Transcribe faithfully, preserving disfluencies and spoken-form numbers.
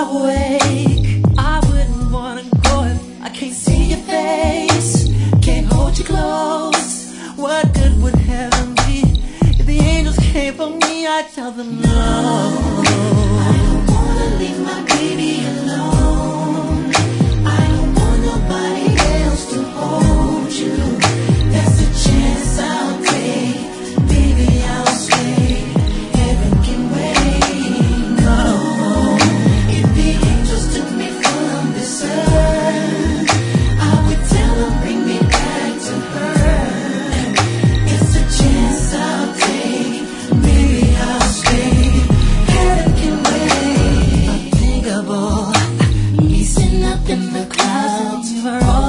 awake. I wouldn't wanna go if I can't see your face, can't hold you close. What good would heaven be if the angels came for me? I tell them no. I don't wanna leave my baby alone. I don't want nobody else to hold you. That's a chance I'll take. Baby, I'll stay. Heaven can wait. No. If the angels took me from this earth, I would tell them bring me back to her. It's a chance I'll take. Baby, I'll stay. Heaven can wait. Unthinkable. Me sitting up in the clouds for all